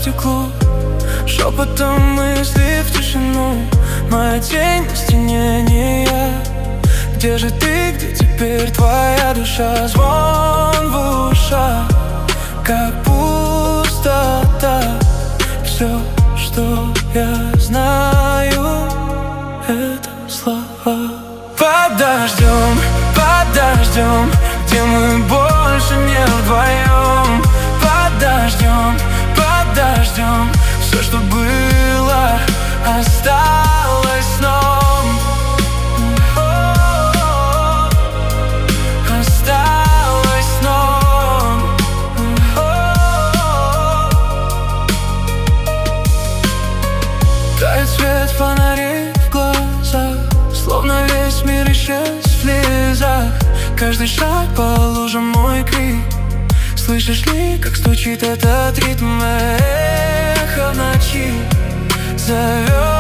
стеклу, шепотом мысли в тишину. Моя тень на стене, не я. Где же ты, где теперь твоя душа? Звон в ушах, как пустота. Все, что я знаю, это слова. Под дождем, где мы больше не вдвоем. Под дождем, все, что было, осталось сном. Осталось сном. Тает свет фонарей в глазах, словно весь мир исчез в слезах. Каждый шаг по лужам мой крик. Слышишь ли, как стучит этот ритм? Эхо в ночи зовет.